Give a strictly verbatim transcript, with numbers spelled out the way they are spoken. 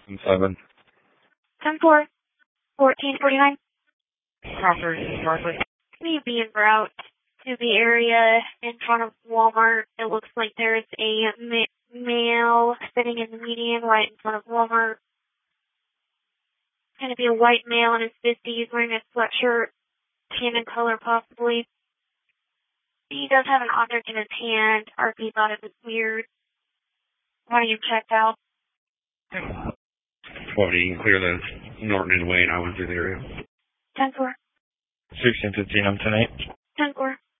seven. ten four, fourteen forty-nine. Crawford, Northwest. Can you be en route to the area in front of Walmart? It looks like there's a ma- male sitting in the median right in front of Walmart. It's going to be a white male in his fifties wearing a sweatshirt, tan in color possibly. He does have an object in his hand. R P thought it was weird. Why don't you check out? twelve, you can clear the Norton and Wayne. I went through the area. ten four. sixteen fifteen, I'm ten eight. ten four.